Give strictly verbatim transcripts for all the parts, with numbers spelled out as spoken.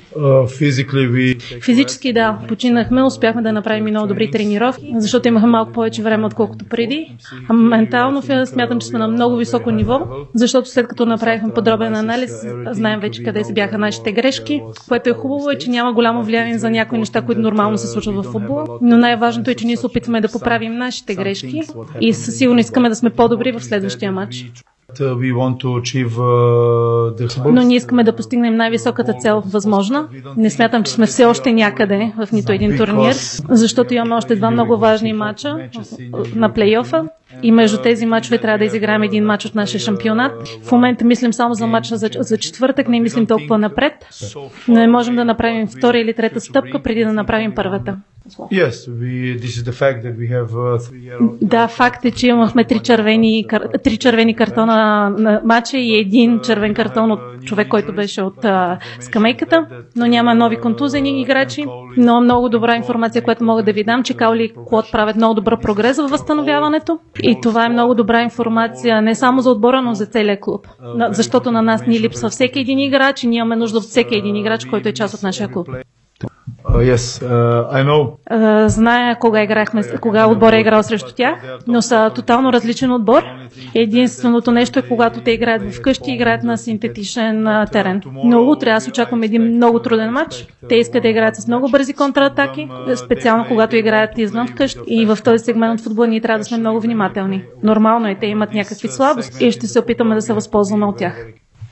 Физически да, починахме, успяхме да направим много добри тренировки, защото имахме малко повече време, отколкото преди. А ментално смятам, че сме на много високо ниво, защото след като направихме подробен анализ, знаем вече къде се бяха нашите грешки, което е хубаво, е, че няма голямо влияние за някои неща, които нормално се случват в футбола, но най-важното е, че ние се опитваме да поправим нашите грешки и със сигурно искаме да сме по-добри в следващия матч. Но ние искаме да постигнем най-високата цел възможна. Не смятам, че сме все още някъде в нито един турнир, защото имаме още два много важни матча на плейофа. И между тези матчове трябва да изиграем един матч от нашия шампионат. В момента мислим само за матча за, за четвъртък, не мислим толкова напред. Не можем да направим втора или трета стъпка преди да направим първата. Yes, we, this is the fact that we have, uh, да, факт е, че имахме три червени, три червени картона на матча и един червен картон от човек, който беше от uh, скамейката, но няма нови контузени играчи, но много добра информация, която мога да ви дам, че Каули и Клод правят много добър прогрес във възстановяването и това е много добра информация не само за отбора, но за целия клуб, защото на нас ни липсва всеки един играч и ние имаме нужда от всеки един играч, който е част от нашия клуб. Uh, yes, uh, I know. Uh, зная кога играхме, кога отбор е играл срещу тях, но са тотално различен отбор. Единственото нещо е, когато те играят вкъщи, играят на синтетичен uh, терен. Но утре аз очаквам един много труден матч. Те искат да играят с много бързи контратаки, специално когато играят извън вкъщи. И в този сегмент от футбола ние трябва да сме много внимателни. Нормално е, те имат някакви слабости и ще се опитаме да се възползваме от тях.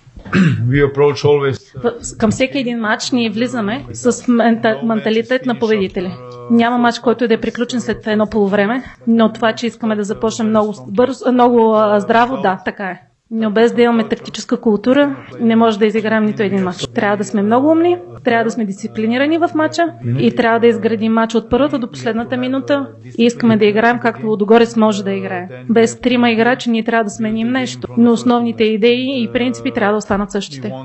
Към всеки един матч ние влизаме с мента, менталитет на победители. Няма матч, който да е приключен след едно полувреме, но това, че искаме да започнем много бързо, много здраво, да, така е. Но без да имаме тактическа култура, не може да изиграем нито един матч. Трябва да сме много умни, трябва да сме дисциплинирани в матча и трябва да изградим матч от първата до последната минута и искаме да играем както Лудогорец може да играе. Без трима играчи ние трябва да сменим нещо, но основните идеи и принципи трябва да останат същите.